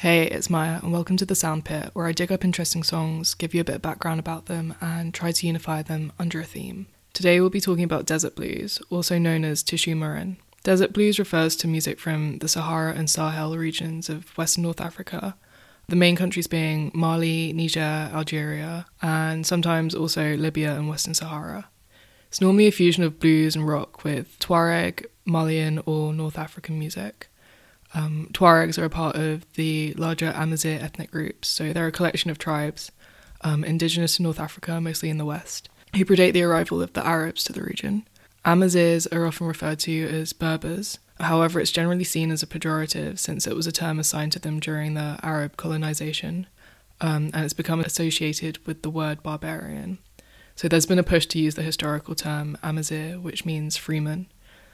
Hey, it's Maya, and welcome to The Sound Pit, where I dig up interesting songs, give you a bit of background about them, and try to unify them under a theme. Today we'll be talking about desert blues, also known as Tishu Murin. Desert blues refers to music from the Sahara and Sahel regions of Western North Africa, the main countries being Mali, Niger, Algeria, and sometimes also Libya and Western Sahara. It's normally a fusion of blues and rock with Tuareg, Malian or North African music. Tuaregs are a part of the larger Amazigh ethnic groups, so they're a collection of tribes indigenous to North Africa, mostly in the west, who predate the arrival of the Arabs to the region. Amazighs are often referred to as Berbers, however it's generally seen as a pejorative since it was a term assigned to them during the Arab colonization, and it's become associated with the word barbarian. So there's been a push to use the historical term Amazigh, which means freeman.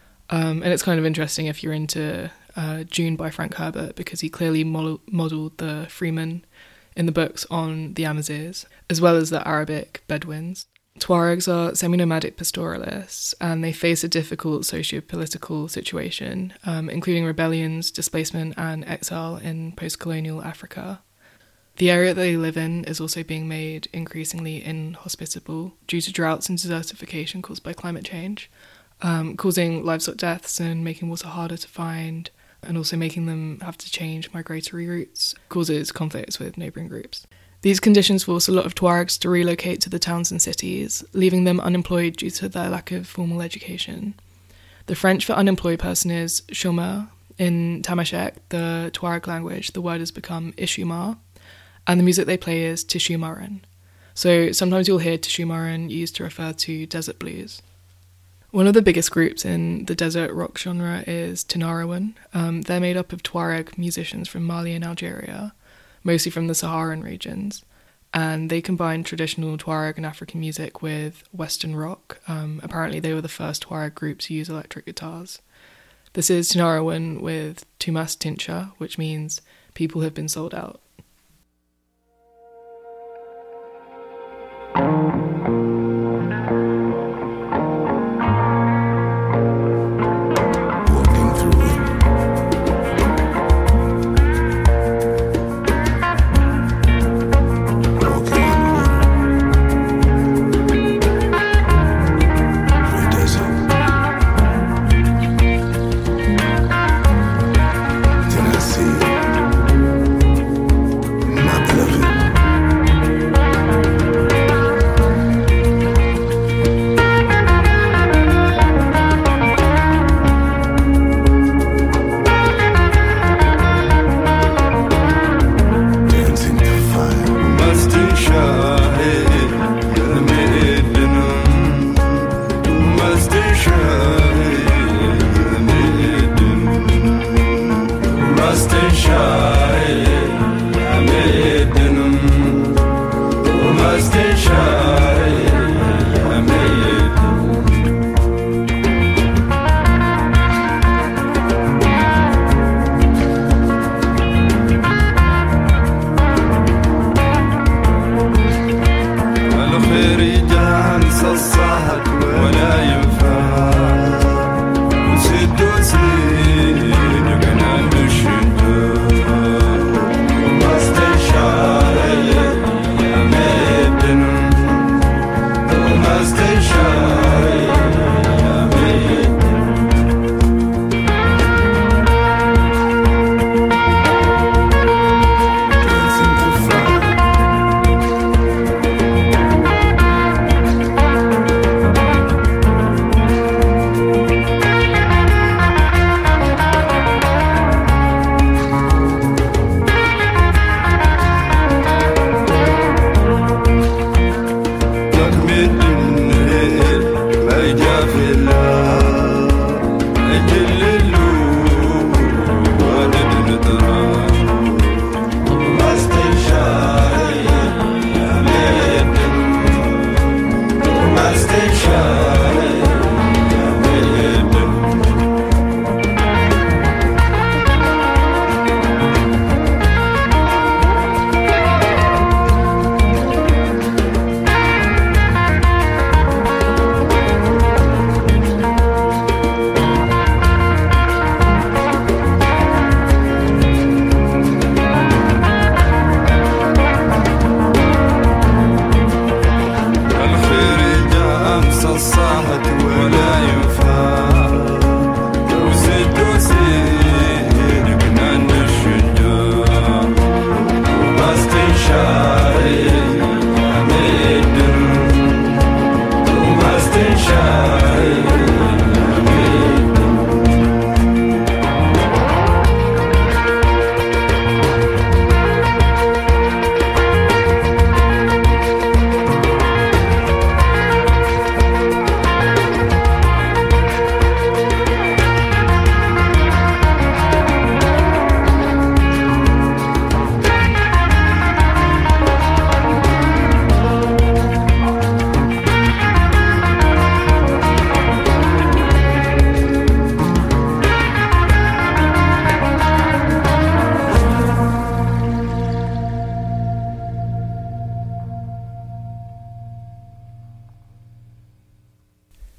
And it's kind of interesting if you're into June by Frank Herbert, because he clearly modelled the freemen in the books on the Amazighs, as well as the Arabic Bedouins. Tuaregs are semi-nomadic pastoralists, and they face a difficult socio-political situation, including rebellions, displacement and exile in post-colonial Africa. The area that they live in is also being made increasingly inhospitable due to droughts and desertification caused by climate change, causing livestock deaths and making water harder to find, and also making them have to change migratory routes, causes conflicts with neighbouring groups. These conditions force a lot of Tuaregs to relocate to the towns and cities, leaving them unemployed due to their lack of formal education. The French for unemployed person is chômeur. In Tamashek, the Tuareg language, the word has become Ishumar, and the music they play is Tishu Murin. So sometimes you'll hear Tishu Murin used to refer to desert blues. One of the biggest groups in the desert rock genre is Tinariwen. They're made up of Tuareg musicians from Mali and Algeria, mostly from the Saharan regions, and they combine traditional Tuareg and African music with Western rock. Apparently they were the first Tuareg group to use electric guitars. This is Tinariwen with Tumas Tincha, which means people have been sold out.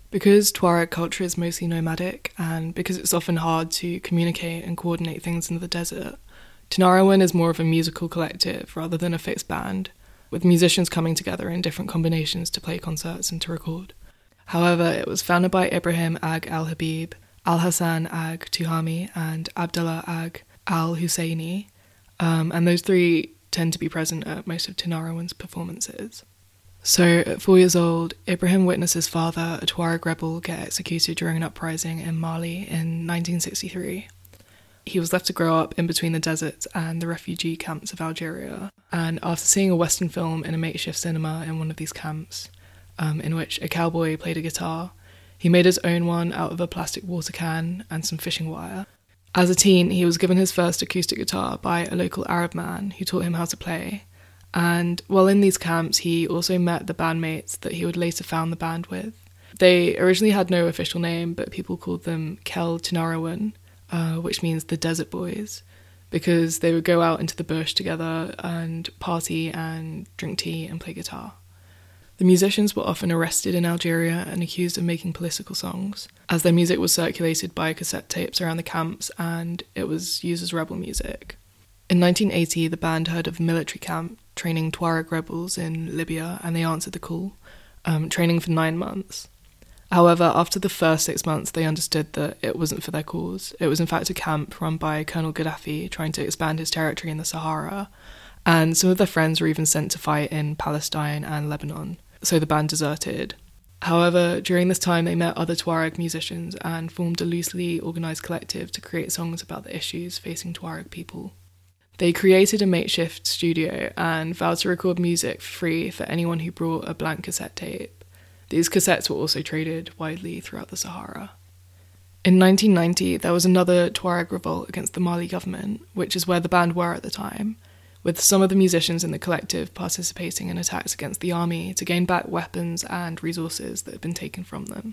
Because Tuareg culture is mostly nomadic, and because it's often hard to communicate and coordinate things in the desert, Tinariwen is more of a musical collective rather than a fixed band, with musicians coming together in different combinations to play concerts and to record. However, it was founded by Ibrahim Ag al-Habib, Al-Hassan Ag Tuhami, and Abdullah Ag al-Husseini, and those three tend to be present at most of Tinariwen's performances. So, at 4 years old, Ibrahim witnessed his father, a Tuareg rebel, get executed during an uprising in Mali in 1963. He was left to grow up in between the deserts and the refugee camps of Algeria, and after seeing a Western film in a makeshift cinema in one of these camps, in which a cowboy played a guitar, he made his own one out of a plastic water can and some fishing wire. As a teen, he was given his first acoustic guitar by a local Arab man who taught him how to play, and while in these camps he also met the bandmates that he would later found the band with. They originally had no official name, but people called them Kel Tinariwen, which means the Desert Boys, because they would go out into the bush together and party and drink tea and play guitar. The musicians were often arrested in Algeria and accused of making political songs, as their music was circulated by cassette tapes around the camps and it was used as rebel music. In 1980, the band heard of a military camp training Tuareg rebels in Libya, and they answered the call, training for 9 months. However, after the first 6 months, they understood that it wasn't for their cause. It was in fact a camp run by Colonel Gaddafi trying to expand his territory in the Sahara, and some of their friends were even sent to fight in Palestine and Lebanon, so the band deserted. However, during this time they met other Tuareg musicians and formed a loosely organised collective to create songs about the issues facing Tuareg people. They created a makeshift studio and vowed to record music for free for anyone who brought a blank cassette tape. These cassettes were also traded widely throughout the Sahara. In 1990, there was another Tuareg revolt against the Mali government, which is where the band were at the time, with some of the musicians in the collective participating in attacks against the army to gain back weapons and resources that had been taken from them.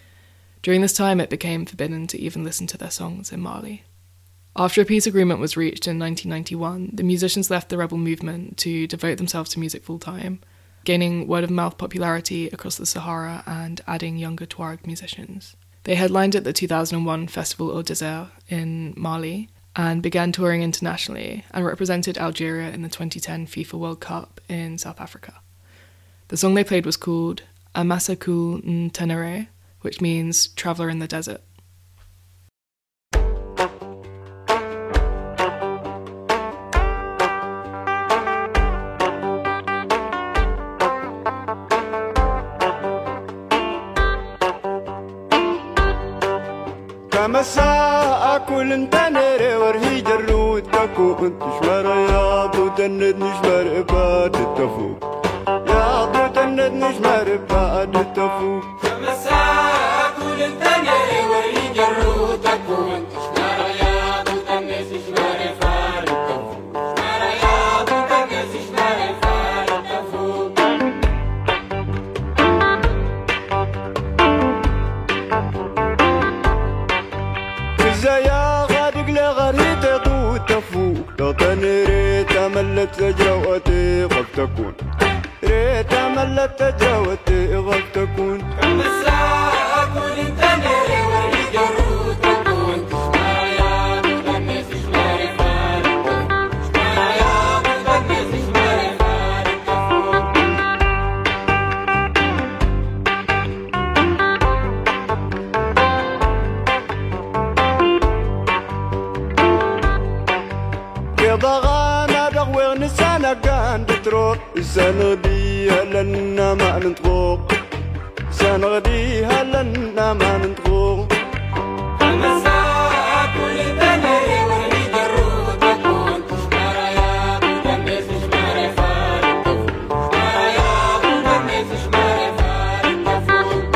During this time, it became forbidden to even listen to their songs in Mali. After a peace agreement was reached in 1991, the musicians left the rebel movement to devote themselves to music full-time, gaining word-of-mouth popularity across the Sahara and adding younger Tuareg musicians. They headlined at the 2001 Festival au Désert in Mali and began touring internationally and represented Algeria in the 2010 FIFA World Cup in South Africa. The song they played was called Amasakul Ntenere, which means Traveller in the Desert. مساء كل تنري ورهي جرود تكو انت شمر يا ابو تند نشمر بعد التفو يا ابو تند نشمر بعد التفو مساء كل تنري ورهي جرود تكو انت شمر يا ابو تند نشمر بعد التفو شمر يا ابو تند نشمر بعد التفو يا غادق لغريت طوت تفوق لو تنريت ملت تجاوتي قد تكون ريت ملت تجاوتي قد تكون مساء كل تنري وريد روت تكون يا مدنس شمار فارق يا مدنس شمار فارق ضغانا دغوغ نسانا كان بتروح سنغدي هلنا ما ننطقوق سنغدي هلنا ما ننطقوق المساء كل تنري وريد الروح تكون شمار يا مدنس شمار فارق شمار يا مدنس شمار فارق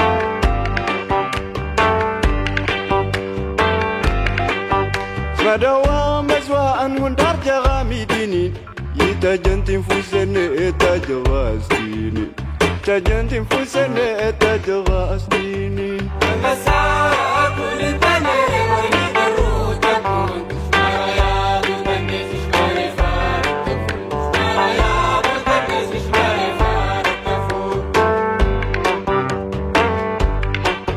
سمدوا مسواء وندار جغاميديني يتجنتي فوسني تجغاستيني تجنتي فوسني تجغاستيني المساء كل تنري وريد الروح تكون شمار يا مدنس شمار فارق شمار يا مدنس شمار فارق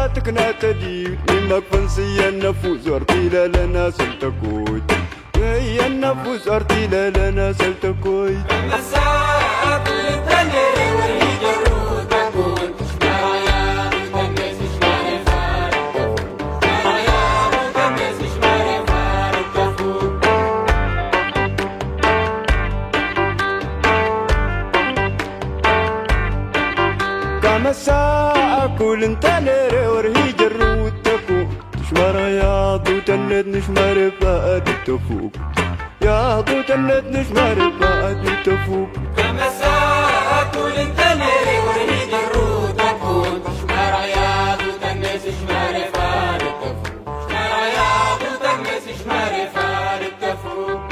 تكنا تديب نمك فنسي النفوس أرتيلا لنا سلتكوي يا النفوس أرتيلا لنا سلتكوي مساء كل التنير والهيد الرود تكون مرايا متنسش معرفة مرايا متنسش معرفة التفوق كمساء كل التنير والهيد الرود تكون مرايا متنسش معرفة التفوق يا ضوء الند نشمر بعد تفوق مساء كل التنير والهيد الرود تكون مرايا متنسش معرفة التفوق مرايا متنسش معرفة التفوق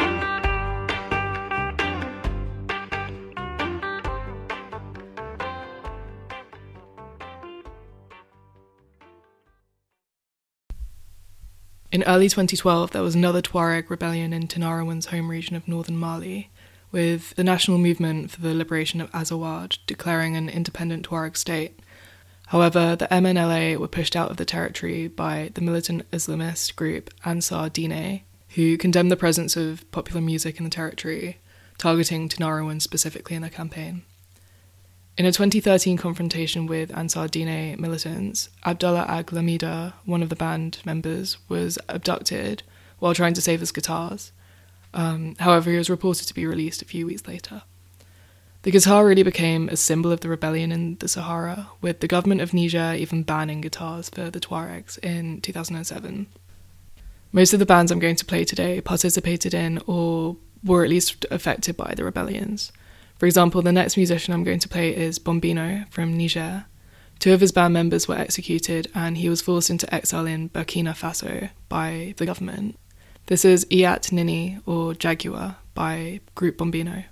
In early 2012, there was another Tuareg rebellion in Tinariwen's home region of northern Mali, with the National Movement for the Liberation of Azawad declaring an independent Tuareg state. However, the MNLA were pushed out of the territory by the militant Islamist group Ansar Dine, who condemned the presence of popular music in the territory, targeting Tinariwen specifically in their campaign. In a 2013 confrontation with Ansar Dine militants, Abdullah Ag Lamida, one of the band members, was abducted while trying to save his guitars. However, he was reported to be released a few weeks later. The guitar really became a symbol of the rebellion in the Sahara, with the government of Niger even banning guitars for the Tuaregs in 2007. Most of the bands I'm going to play today participated in or were at least affected by the rebellions. For example, the next musician I'm going to play is Bombino from Niger. 2 of his band members were executed and he was forced into exile in Burkina Faso by the government. This is Iat Nini, or Jaguar, by Group Bombino.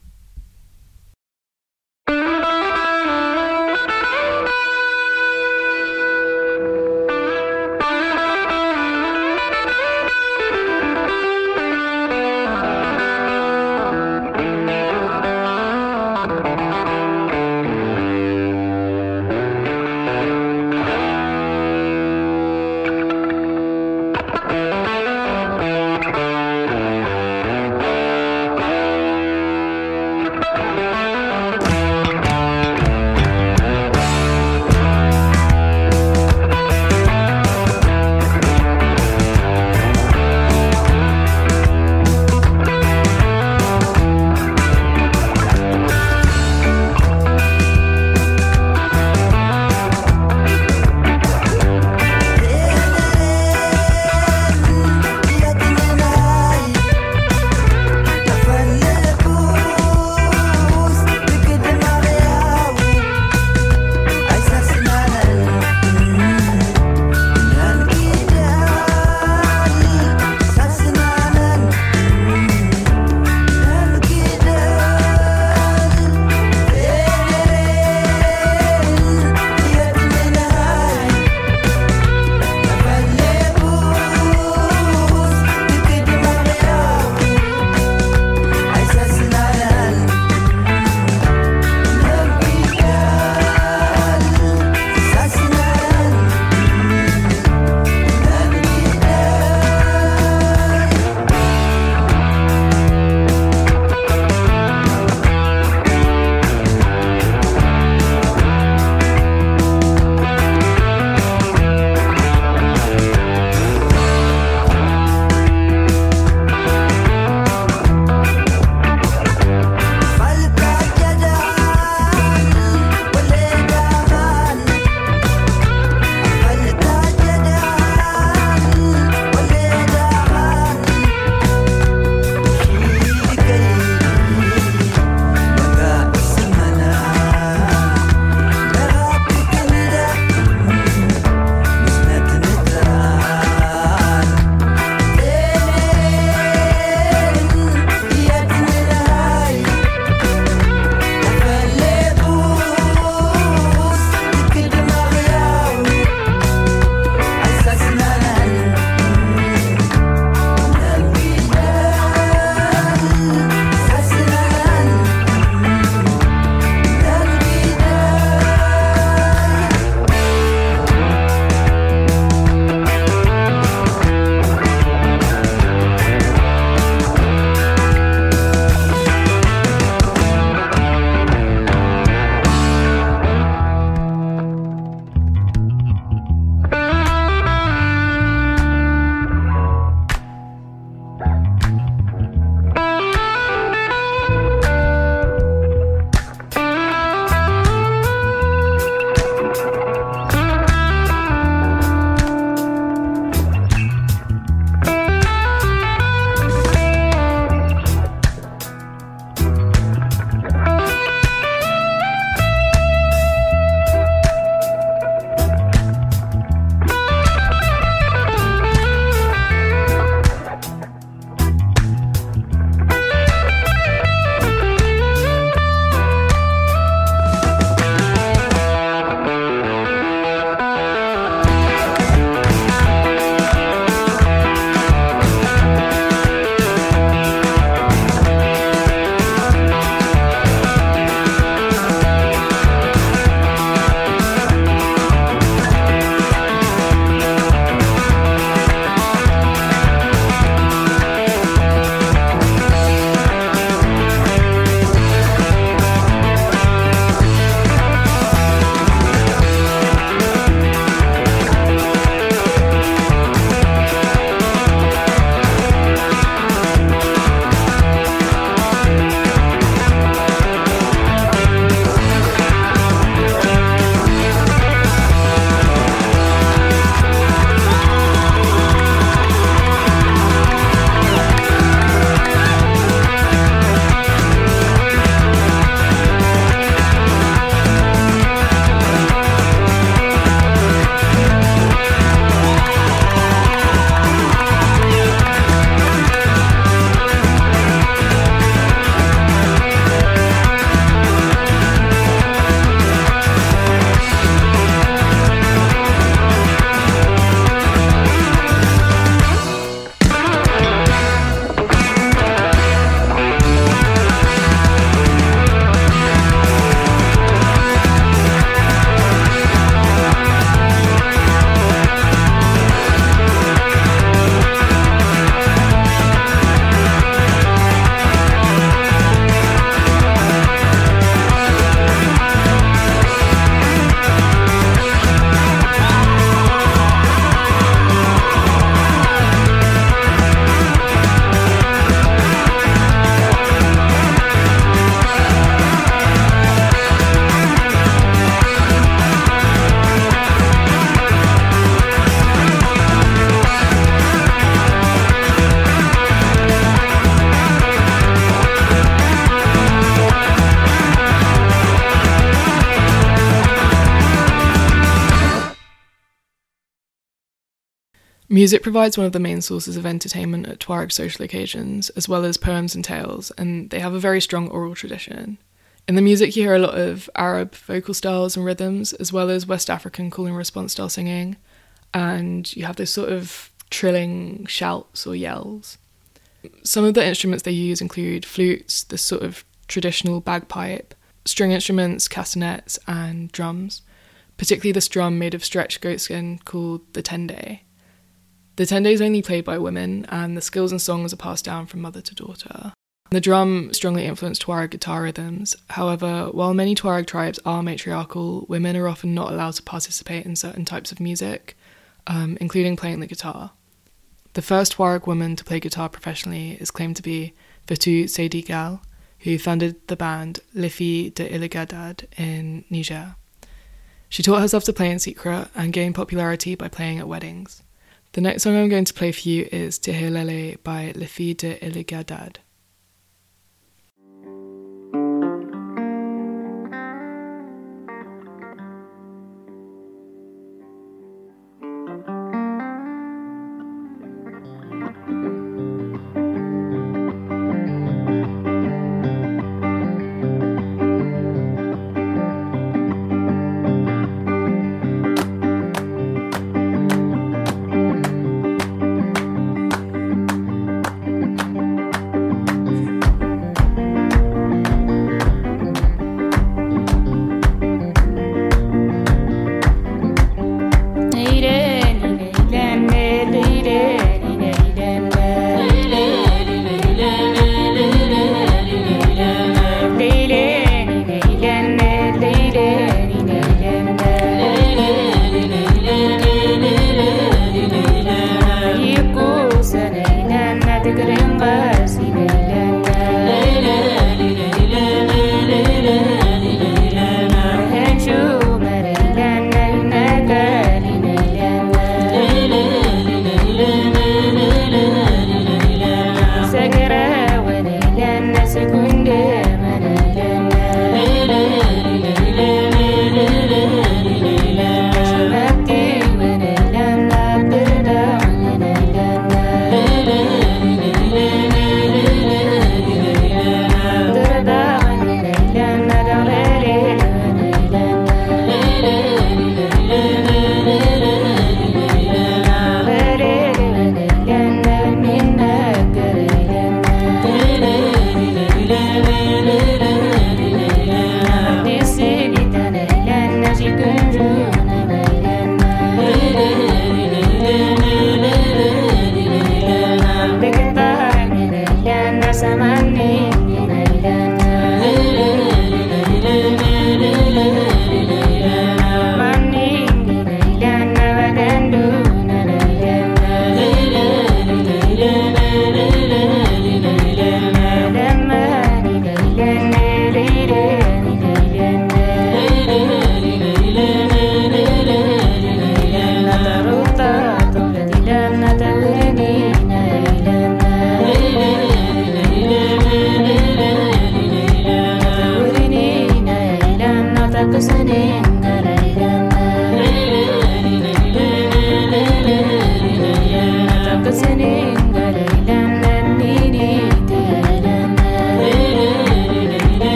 Music provides one of the main sources of entertainment at Tuareg social occasions, as well as poems and tales, and they have a very strong oral tradition. In the music you hear a lot of Arab vocal styles and rhythms, as well as West African call and response style singing, and you have this sort of trilling shouts or yells. Some of the instruments they use include flutes, this sort of traditional bagpipe, string instruments, castanets, and drums, particularly this drum made of stretched goatskin called the tende. The tende is only played by women, and the skills and songs are passed down from mother to daughter. The drum strongly influenced Tuareg guitar rhythms. However, while many Tuareg tribes are matriarchal, women are often not allowed to participate in certain types of music, including playing the guitar. The first Tuareg woman to play guitar professionally is claimed to be Fatou Seydi Gal, who founded the band Les Filles de Iligadad in Niger. She taught herself to play in secret and gained popularity by playing at weddings. The next song I'm going to play for you is Tihelele by Les Filles de Iligadad.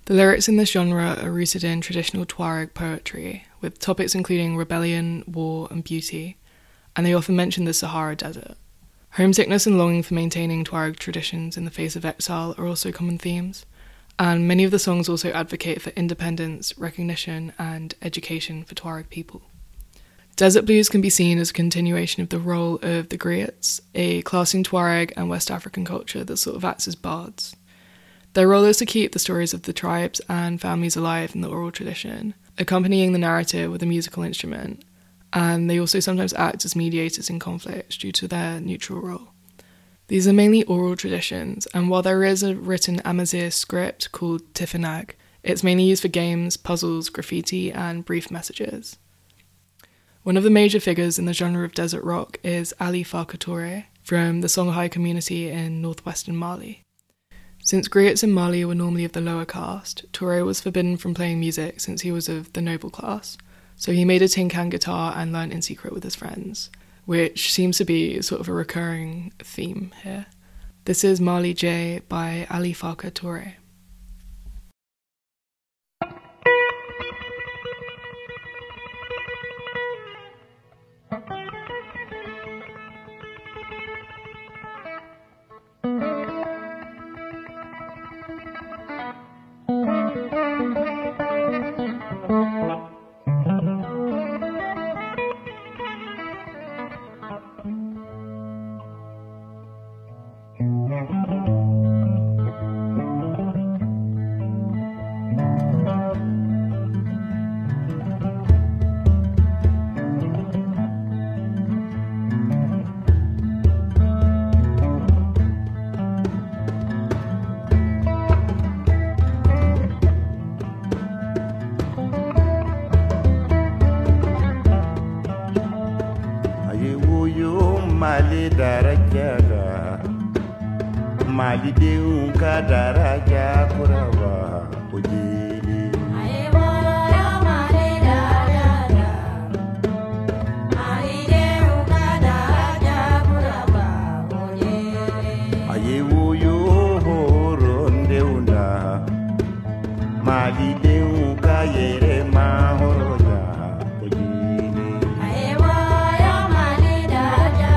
The lyrics in this genre are rooted in traditional Tuareg poetry, with topics including rebellion, war, and beauty, and they often mention the Sahara Desert. Homesickness and longing for maintaining Tuareg traditions in the face of exile are also common themes, and many of the songs also advocate for independence, recognition, and education for Tuareg people. Desert blues can be seen as a continuation of the role of the griots, a class in Tuareg and West African culture that sort of acts as bards. Their role is to keep the stories of the tribes and families alive in the oral tradition, accompanying the narrative with a musical instrument, and they also sometimes act as mediators in conflicts due to their neutral role. These are mainly oral traditions, and while there is a written Amazigh script called Tifinagh, it's mainly used for games, puzzles, graffiti, and brief messages. One of the major figures in the genre of desert rock is Ali Farka Touré from the Songhai community in northwestern Mali. Since griots in Mali were normally of the lower caste, Touré was forbidden from playing music since he was of the noble class, so he made a tin can guitar and learned in secret with his friends, which seems to be sort of a recurring theme here. This is Mali J by Ali Farka Touré. Mali daraja Mali deunka daraja kuraba ujili Ayewo yo Mali daraja Mali deunka daraja kuraba ujili Ayewo yo horondeunda Mali deunka yere mahoroja ujili Ayewo yo Mali daraja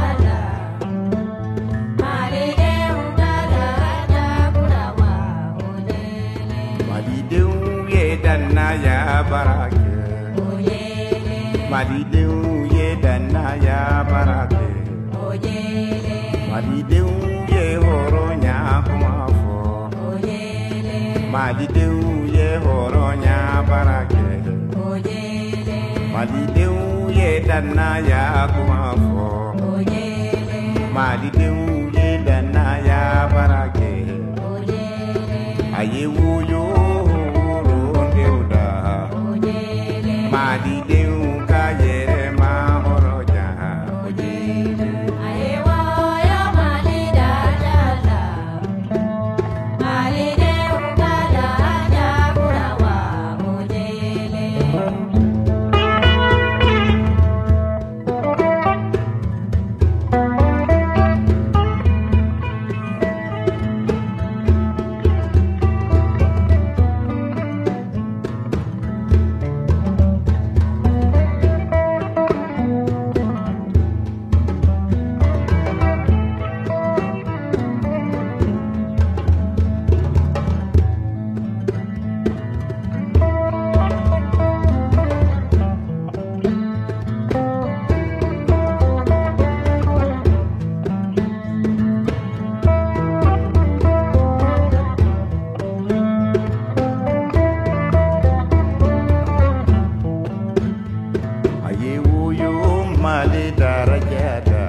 Mali deunka daraja kuraba ujili Mali deu ye danna ya barake ujili Mali deu ye danna ya barake ujili Mali deu ye horonya kumafo ujili Mali deu ye horonya barake ujili Mali deu ye danna ya kumafo ujili Mali deu ye danna ya barake ujili Ayewu yo rondeuda ujili Mali deu ka yere mahoroja ojili Ayewo yo Mali daraja Mali deunka daraja kuraba ujili Ayewu yo Mali darajada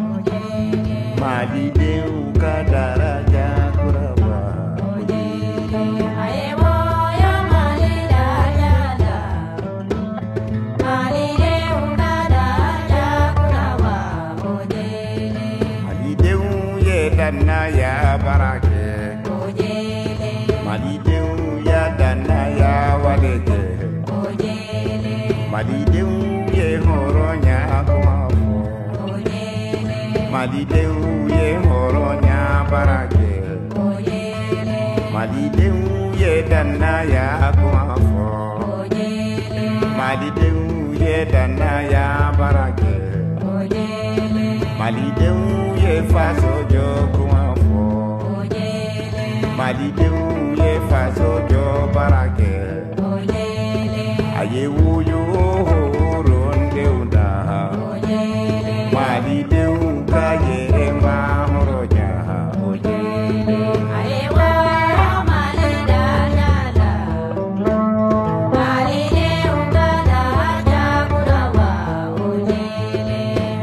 Mali deu ka daraja kuraba Ayewo yo Mali daraja Mali deunka daraja kuraba ujili Mali deu ye danna ya barake ujili Mali deu ya danna ya waleke ujili Mali deu ye horonya kumafo ujili Mali deu ye horonya barake ujili Mali deu ye danna ya kumafo ojele malidenw ye danna ya barake ojele malidenw ye faso jɔ kumafo ojele malidenw ye faso jɔ barake ojele a ye woyo horondenw da ojele malidenw ka yɛrɛma hɔrɔnya ojele ayewa malida jala malide ugada jaburawa ojele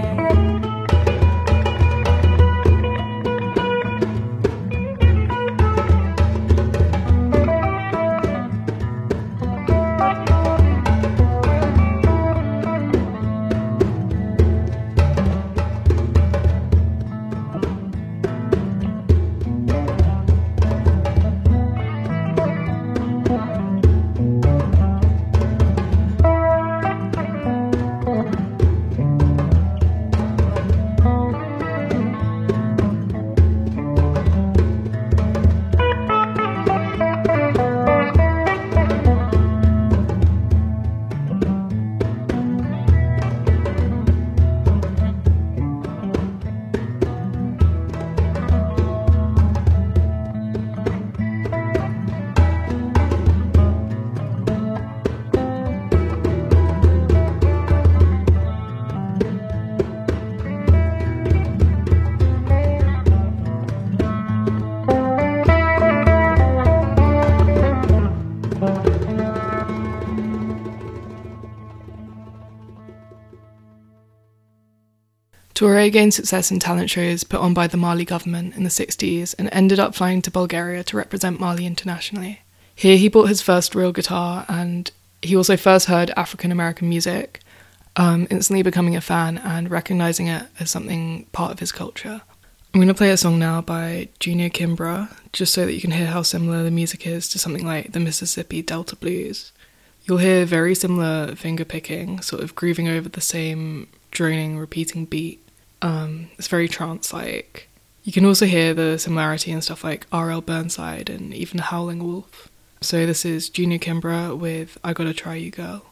Touré gained success in talent shows put on by the Mali government in the 60s and ended up flying to Bulgaria to represent Mali internationally. Here he bought his first real guitar, and he also first heard African American music, instantly becoming a fan and recognizing it as something part of his culture. I'm going to play a song now by Junior Kimbrough, just so that you can hear how similar the music is to something like the Mississippi Delta Blues. You'll hear very similar finger picking, sort of grooving over the same droning, repeating beat. It's very trance-like. You can also hear the similarity in stuff like R.L. Burnside and even Howling Wolf. So this is Junior Kimbrough with I Gotta Try You Girl.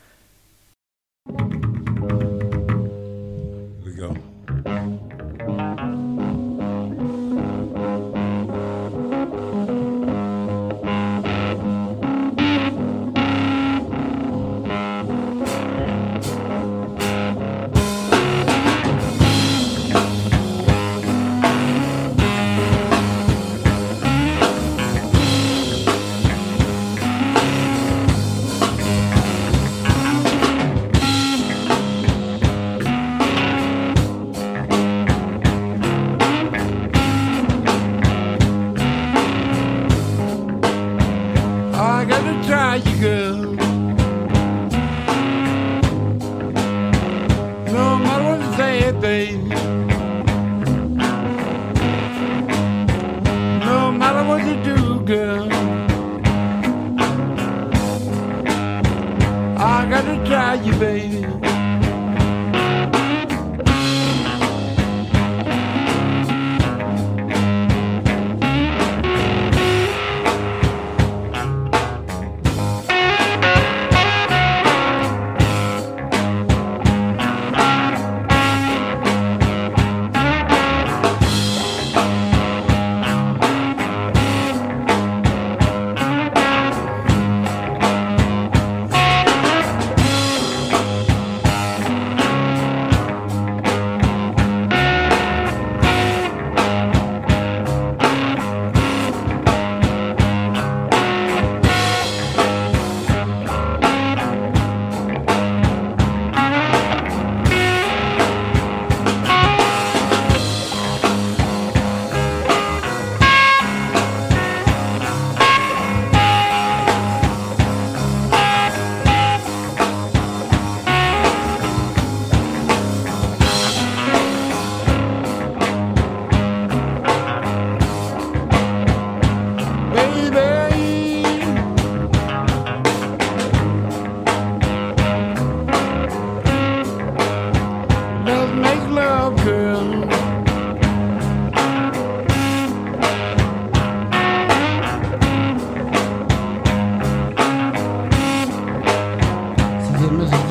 Here we go. I gotta try you, girl. No matter what you say, babe. No matter what you do, girl. I gotta try you, baby.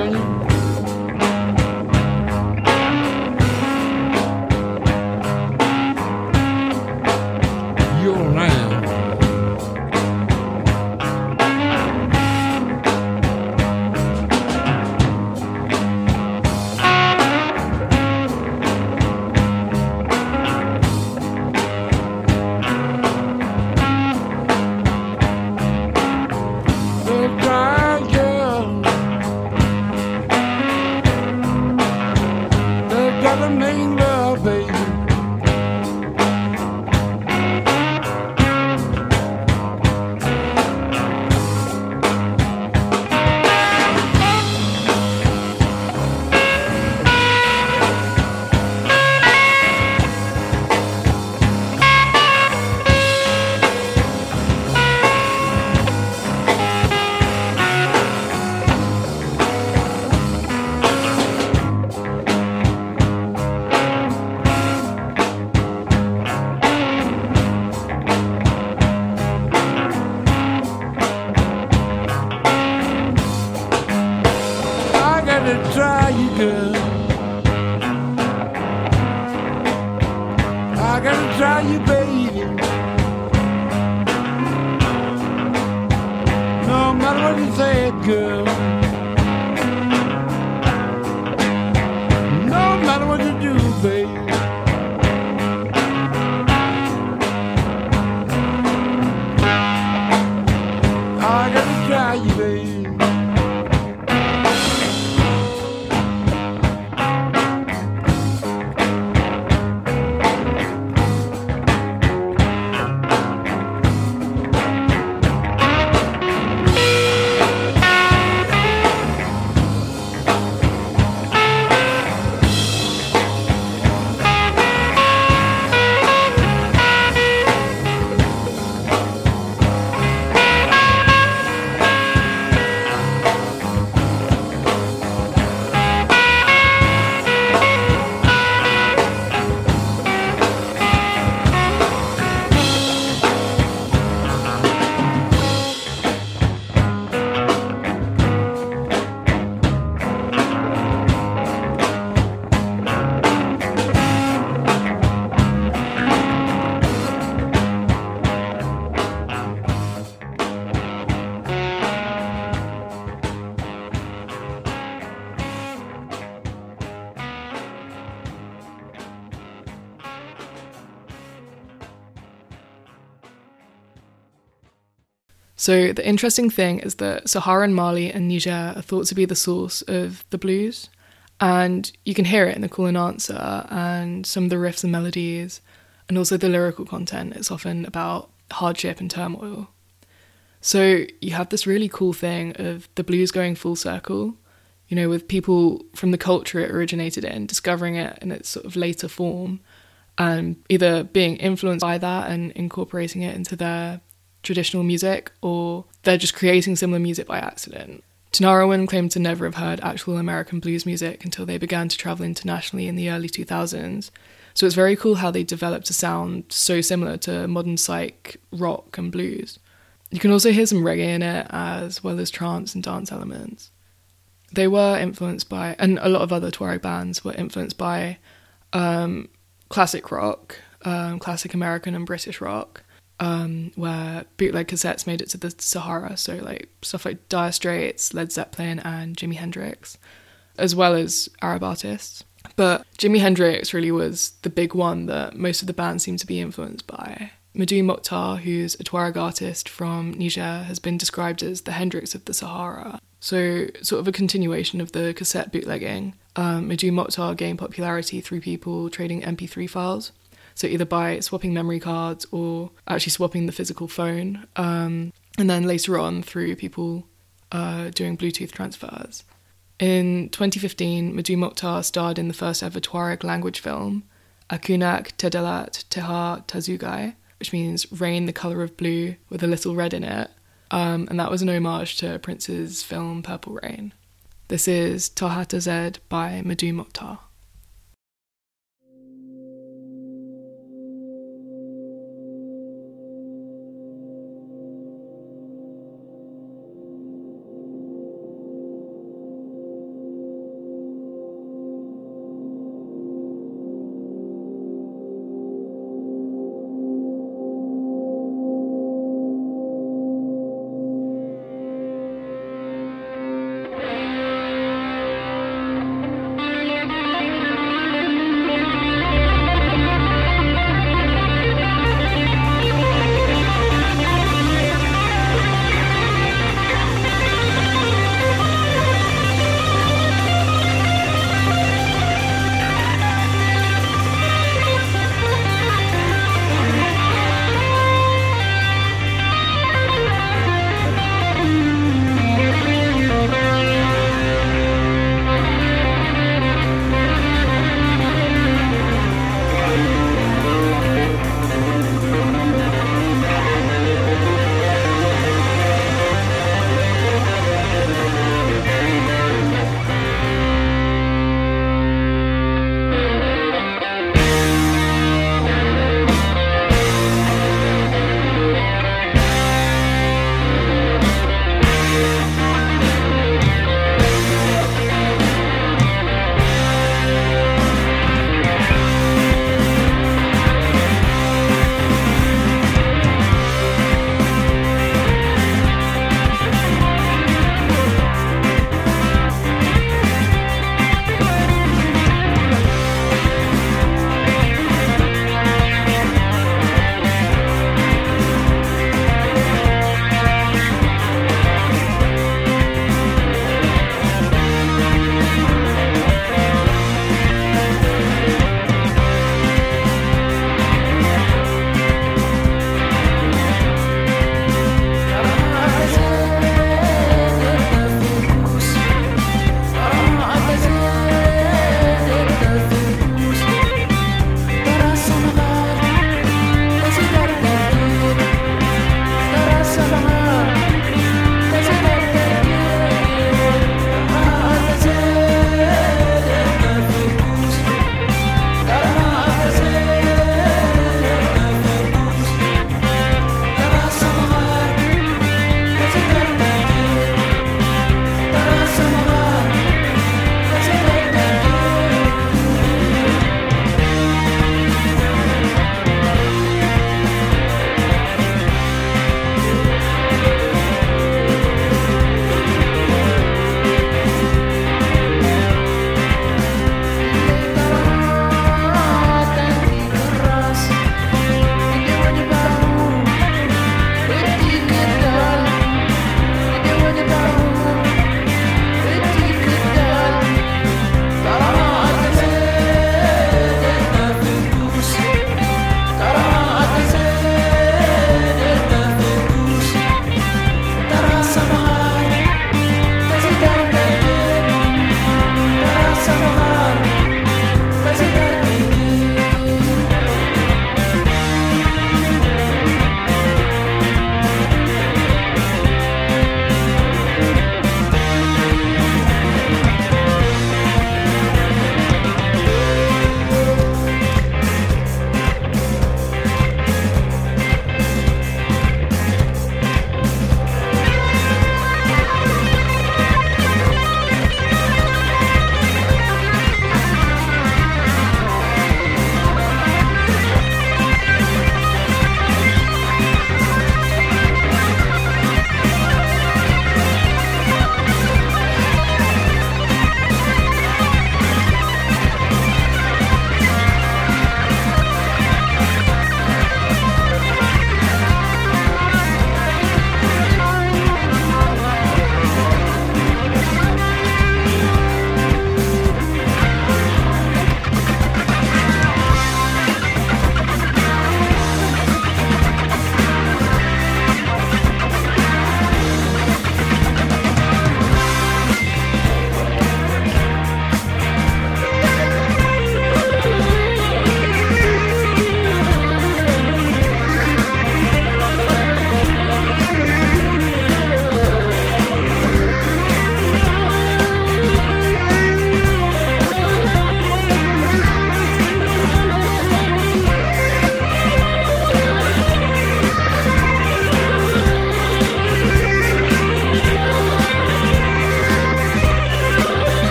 Virginia. You're around. Try you, girl. I gotta try you, baby. No matter what you say, girl. No matter what you do, baby. I gotta try you, baby. So the interesting thing is that Saharan Mali and Niger are thought to be the source of the blues, and you can hear it in the call and answer and some of the riffs and melodies, and also the lyrical content. It's often about hardship and turmoil. So you have this really cool thing of the blues going full circle, you know, with people from the culture it originated in discovering it in its sort of later form, and either being influenced by that and incorporating it into their traditional music, or they're just creating similar music by accident. Tinariwen claimed to never have heard actual American blues music until they began to travel internationally in the early 2000s. So it's very cool how they developed a sound so similar to modern psych, rock and blues. You can also hear some reggae in it, as well as trance and dance elements. They were influenced by, and a lot of other Tuareg bands were influenced by classic rock, classic American and British rock, where bootleg cassettes made it to the Sahara, so like stuff like Dire Straits, Led Zeppelin and Jimi Hendrix, as well as Arab artists. But Jimi Hendrix really was the big one that most of the band seemed to be influenced by. Madou Mokhtar, who's a Tuareg artist from Niger, has been described as the Hendrix of the Sahara. So sort of a continuation of the cassette bootlegging. Madou Mokhtar gained popularity through people trading MP3 files. So either by swapping memory cards or actually swapping the physical phone. And then later on through people doing Bluetooth transfers. In 2015, Madou Mokhtar starred in the first ever Tuareg language film, Akunak Tedelat Tehar Tazugai, which means rain the colour of blue with a little red in it. And that was an homage to Prince's film Purple Rain. This is Tahat Zed by Madou Mokhtar.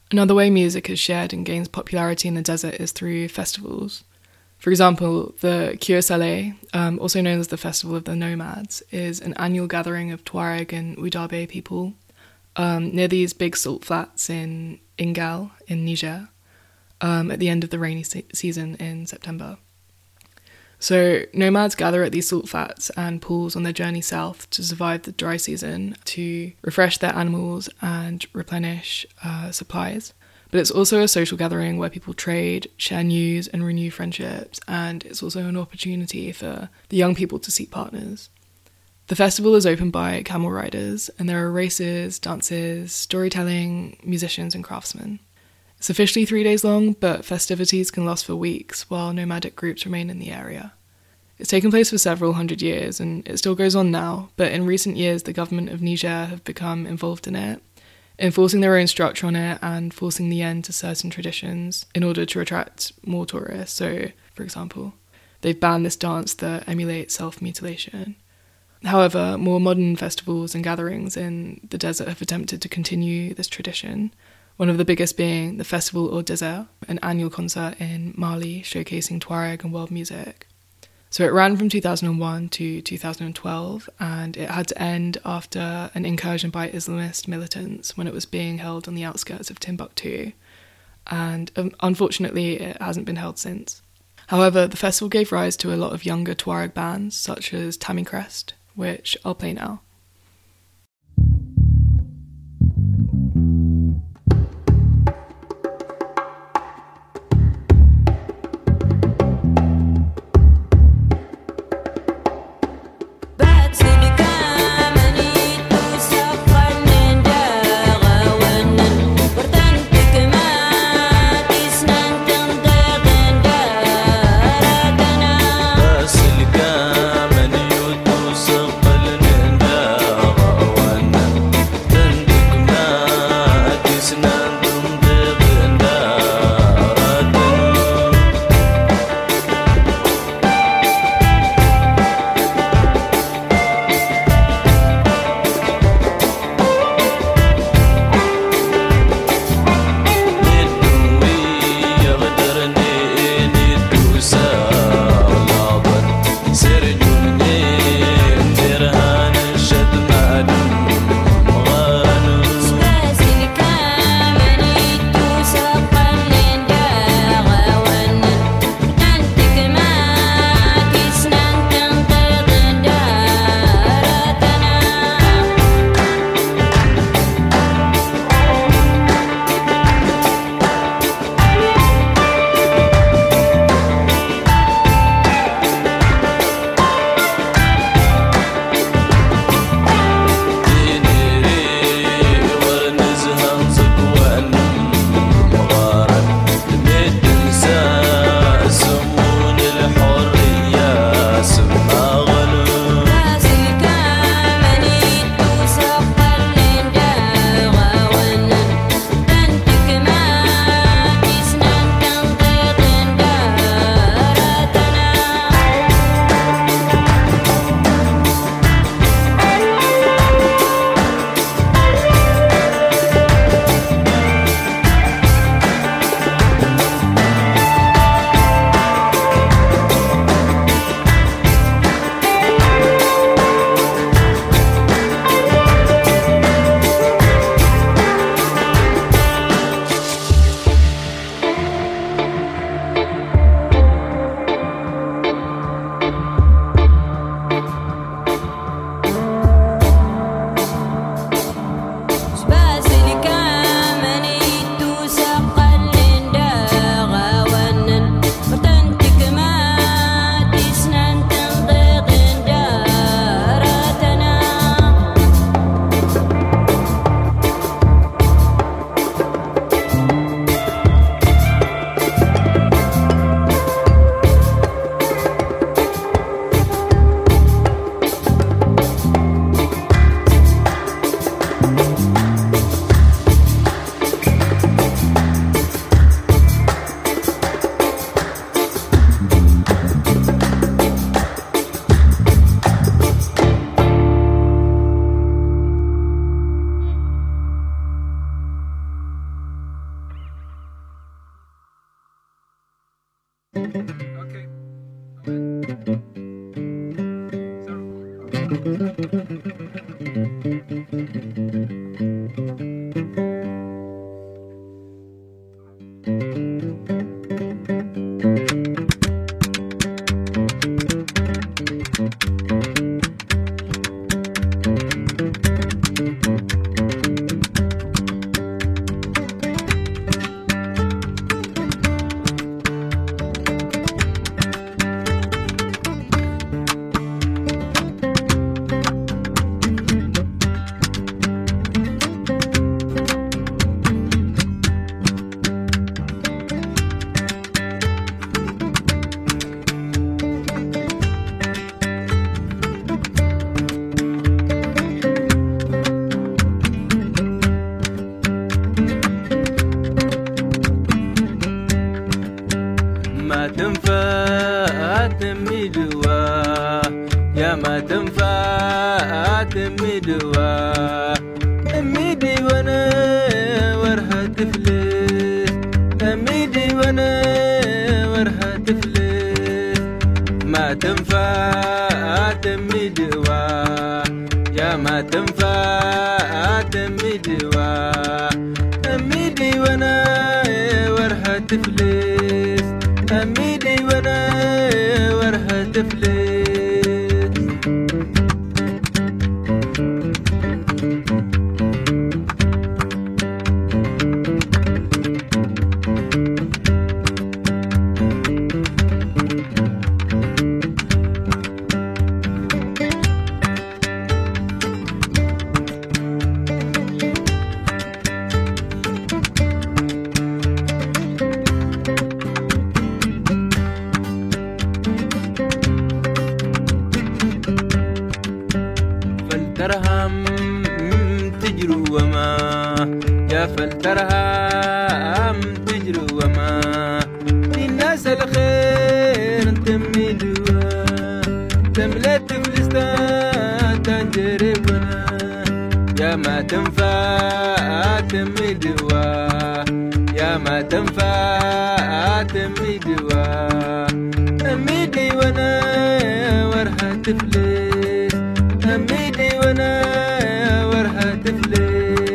Another way music is shared and gains popularity in the desert is through festivals. For example, the Kyosale, also known as the Festival of the Nomads, is an annual gathering of Tuareg and Udabe people near these big salt flats in Ingal in Niger at the end of the rainy season in September. So nomads gather at these salt flats and pools on their journey south to survive the dry season, to refresh their animals and replenish supplies. But it's also a social gathering where people trade, share news and renew friendships, and it's also an opportunity for the young people to seek partners. The festival is opened by camel riders, and there are races, dances, storytelling, musicians and craftsmen. It's officially 3 days long, but festivities can last for weeks while nomadic groups remain in the area. It's taken place for several hundred years and it still goes on now, but in recent years the government of Niger have become involved in it, enforcing their own structure on it and forcing the end to certain traditions in order to attract more tourists. So, for example, they've banned this dance that emulates self-mutilation. However, more modern festivals and gatherings in the desert have attempted to continue this tradition, one of the biggest being the Festival au Désert, an annual concert in Mali showcasing Tuareg and world music. So it ran from 2001 to 2012, and it had to end after an incursion by Islamist militants when it was being held on the outskirts of Timbuktu, and unfortunately it hasn't been held since. However, the festival gave rise to a lot of younger Tuareg bands, such as Tammy Crest, which I'll play now. الكامل يوتو سقل نندا ما تنفع تمي دوا يا ما تنفع تمي دوا أميدي وانا ورها تفلس أميدي وانا ورها تفلس ما تنفع تمي دوا يا ما تنفع تمي دوا أميدي وانا ورها تفلس أميدي وانا ورها تفلس فلترهم تجروا وما يا فلترهم تجروا وما الناس الخير تمي دوا تملت فلسطين تنجري ونا يا ما تنفع تمي دوا يا ما تنفع تمي دوا أميدي وانا ورها تفلس أميدي وانا ورها تفلس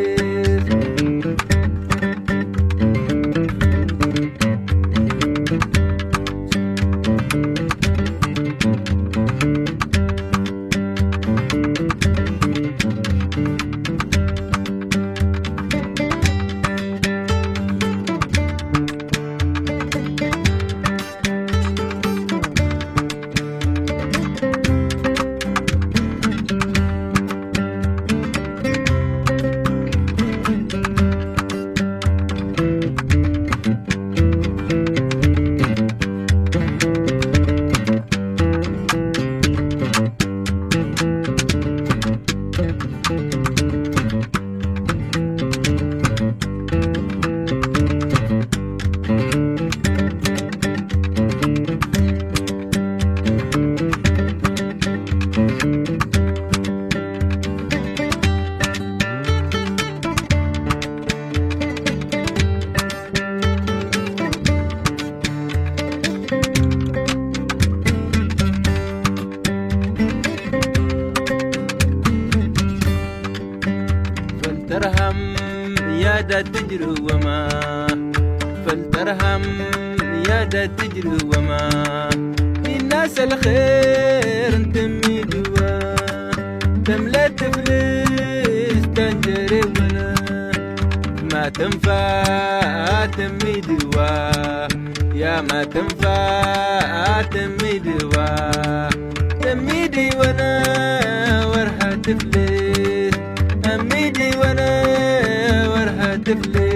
فلترهم يا دا تجري وما فلترهم يا دا تجري وما الناس الخير تمي دوا تملا تفلس تنجري ولا ما تنفع تمي دوا يا ما تنفع تمي دوا تميدي وانا ورها تفلس أميدي وانا ورها تفلس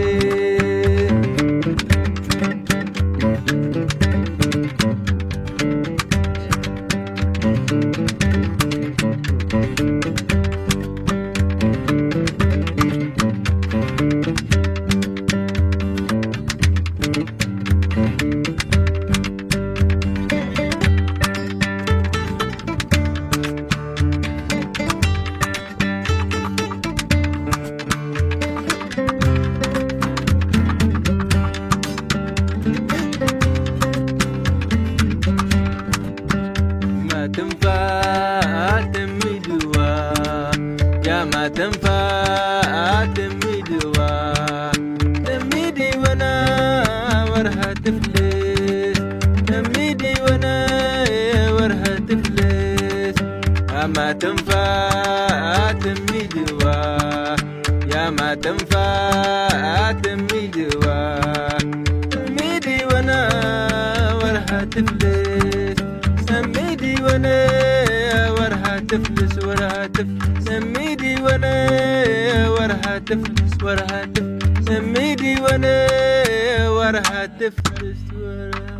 يا ما تنفع تميدوا تميدي وانا ورها تفلس تميدي وانا ورها تفلس يا ما تنفع تميدوا يا ما تنفع تميدوا تميدي وانا ورها تفلس سميدي وانا ورها تفلس ورها تفلس سميدي وانا ورها تفلس ورها تفلس سميدي وانا ورها تفلس ورها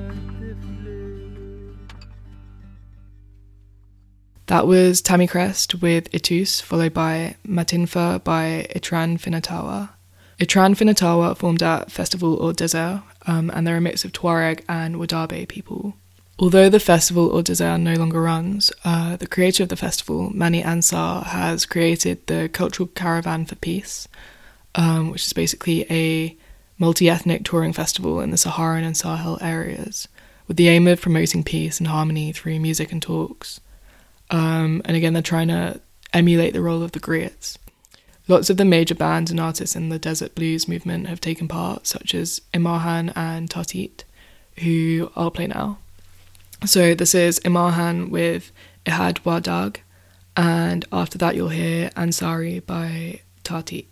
That was Tammy Crest with Itus, followed by Matinfa by Itran Finatawa. Itran Finatawa formed at Festival au Désert, and they're a mix of Tuareg and Wadabe people. Although the Festival au Désert no longer runs, the creator of the festival, Mani Ansar, has created the Cultural Caravan for Peace, which is basically a multi-ethnic touring festival in the Saharan and Sahel areas, with the aim of promoting peace and harmony through music and talks. And again, they're trying to emulate the role of the griots. Lots of the major bands and artists in the Desert Blues movement have taken part, such as Imarhan and Tatit, who I'll play now. So this is Imarhan with Ihad Wadag, and after that you'll hear Ansari by Tatit.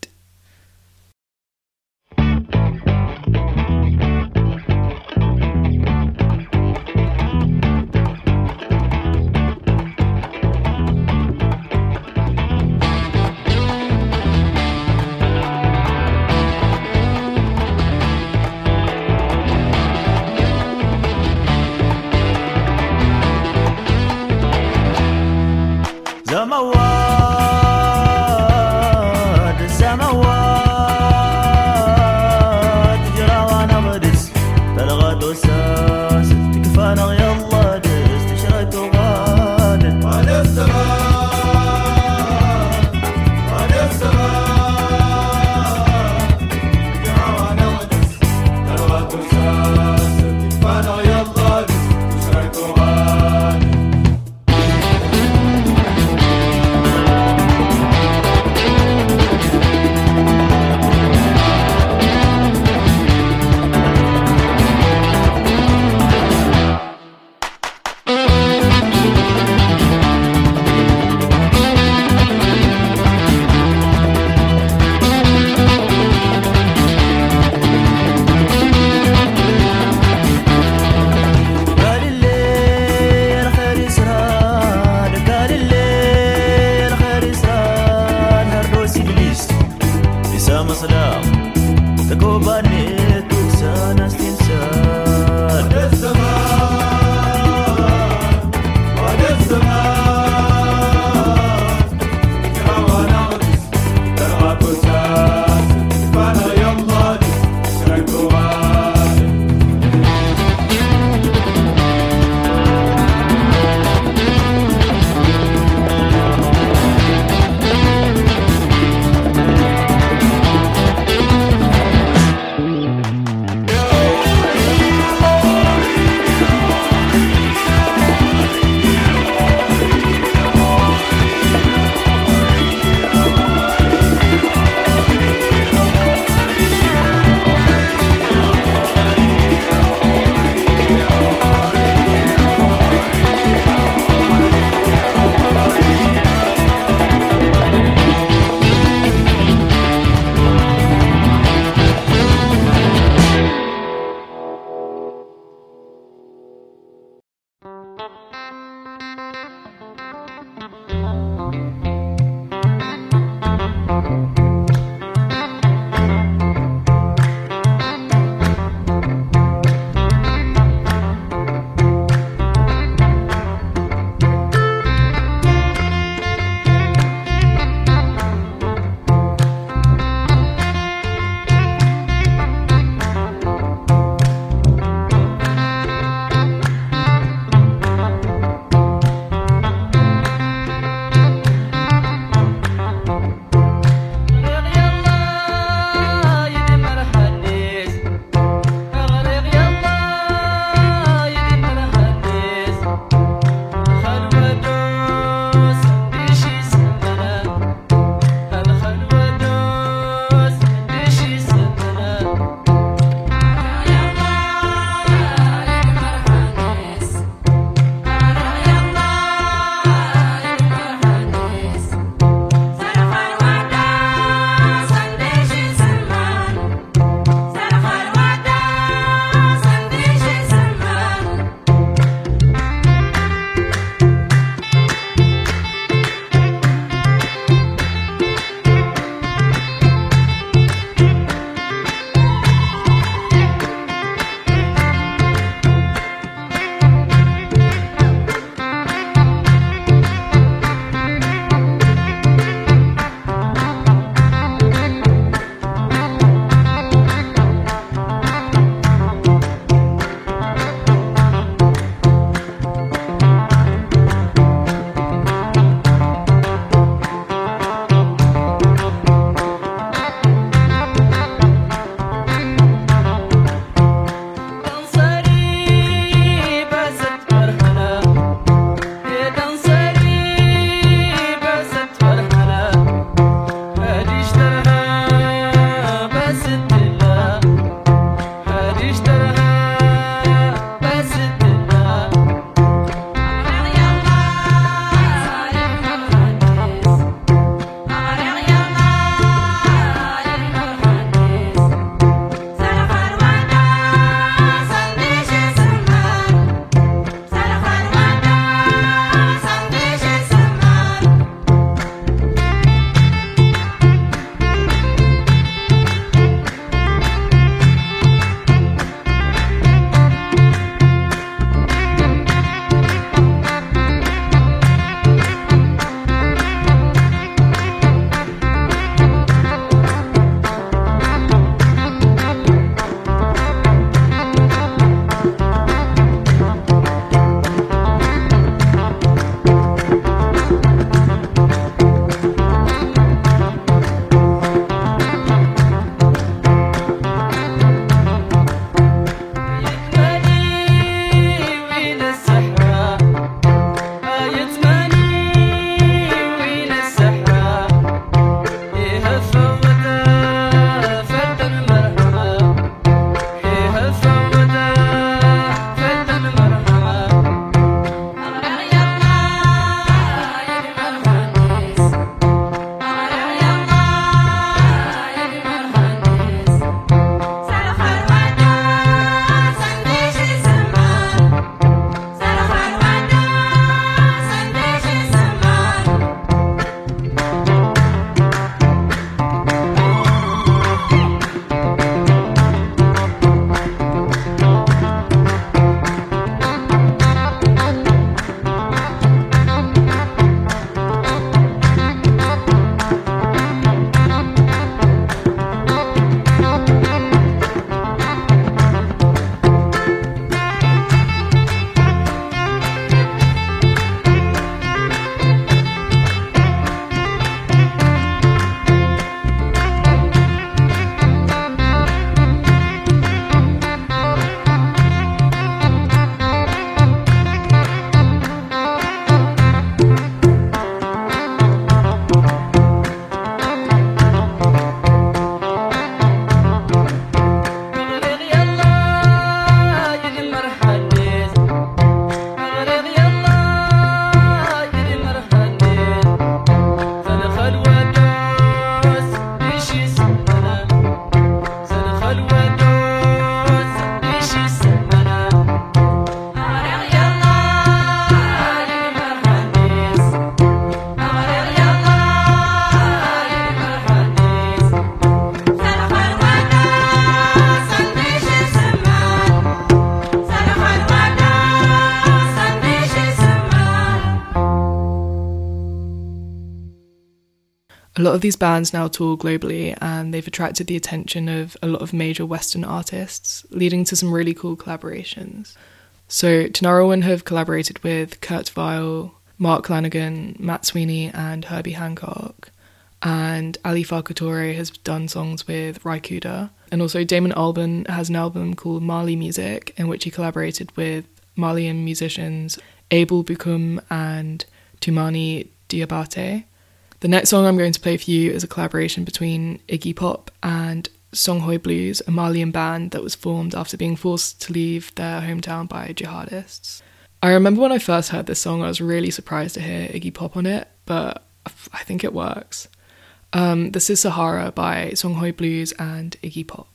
A lot of these bands now tour globally, and they've attracted the attention of a lot of major Western artists, leading to some really cool collaborations. So Tinariwen have collaborated with Kurt Weill, Mark Lanegan, Matt Sweeney and Herbie Hancock. And Ali Farka has done songs with Ry Cooder. And also Damon Albarn has an album called Mali Music, in which he collaborated with Malian musicians Abel Bukum and Toumani Diabate. The next song I'm going to play for you is a collaboration between Iggy Pop and Songhoi Blues, a Malian band that was formed after being forced to leave their hometown by jihadists. I remember when I first heard this song, I was really surprised to hear Iggy Pop on it, but I think it works. This is Sahara by Songhoi Blues and Iggy Pop.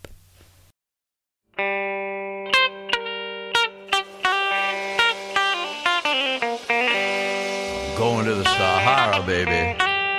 Going to the Sahara, baby.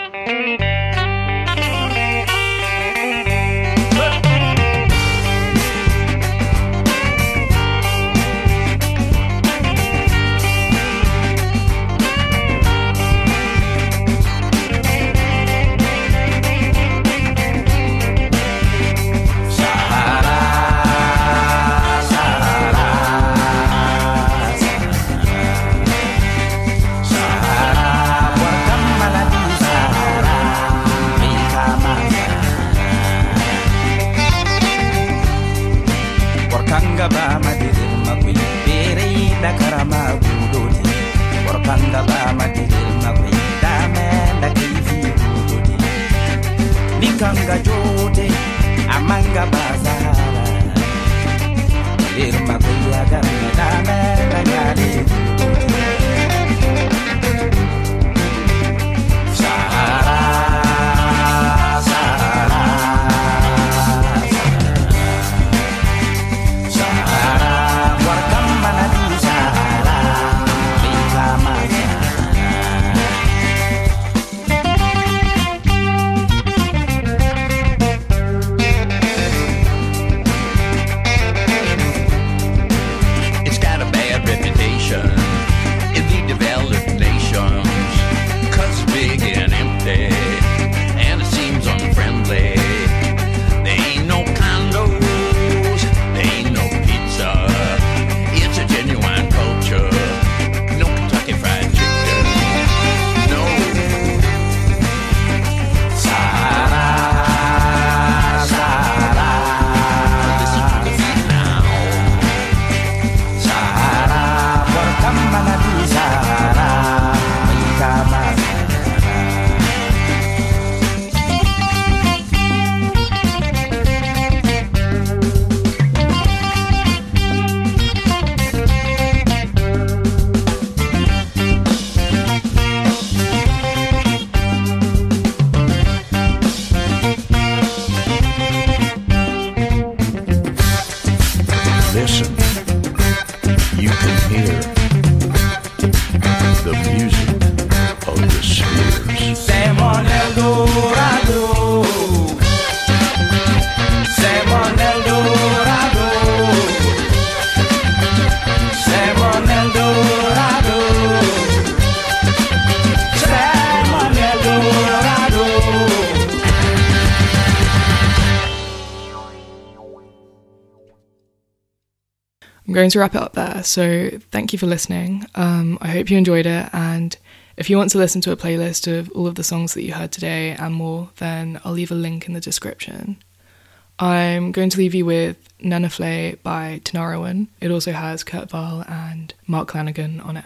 I'm going to wrap it up there, so thank you for listening. I hope you enjoyed it, and if you want to listen to a playlist of all of the songs that you heard today and more, then I'll leave a link in the description. I'm going to leave you with Nana Flay by Tinariwen. It also has Kurt Weill and Mark Lanegan on it.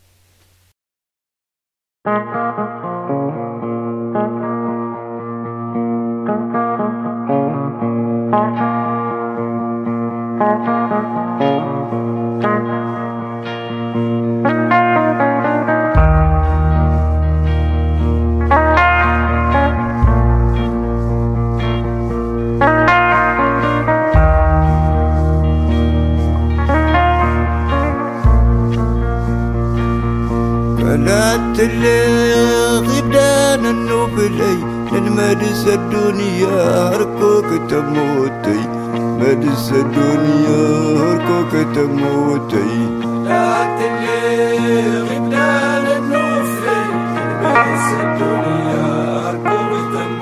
غدان النوبلي لنمدس الدنيا هركوك تموتي مدس الدنيا هركوك تموتي لا تلي غدان النوبلي لنمدس الدنيا هركوك تموتي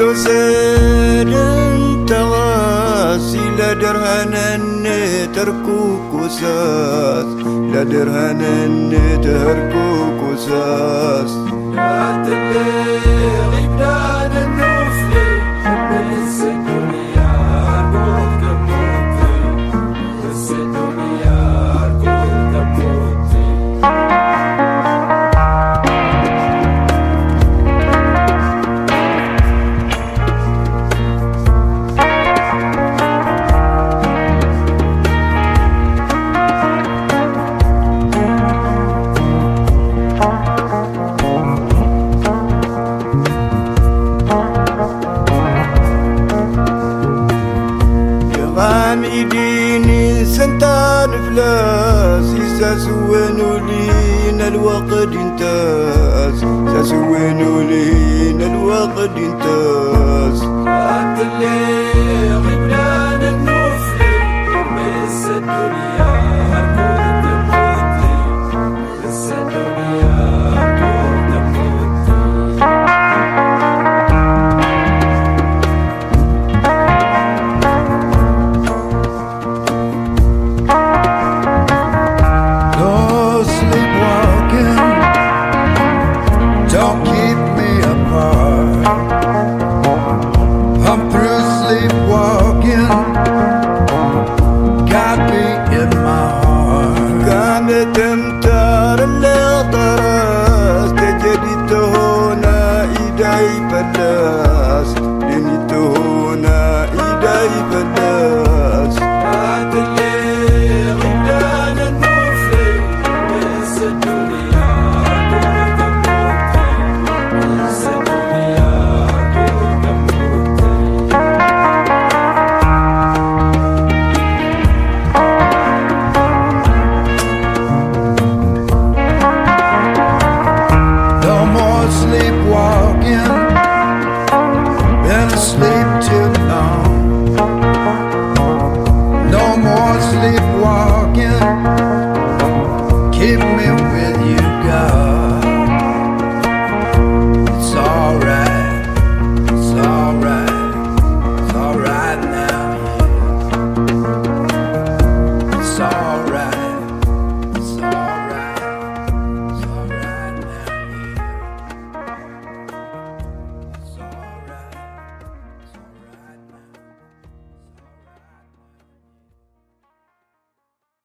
تسدن تواسي لدرهنن تركو كساس لدرهنن تركو كساس يا تلي غبدان النفلي بس الدنيا كنت موتي بس الدنيا كنت موتي ديني سنتان فلاس يساسوينو لينا الوقت انتاز يساسوينو لينا الوقت انتاز اللي غبران النفلي بس الدنيا كنت موتي بس الدنيا كنت موتي Don't keep me apart. I'm through sleepwalking. Got me in my heart. كانت امتار اللي طرس تجديت هنا ايداي فلاس لنيت هنا ايداي فلاس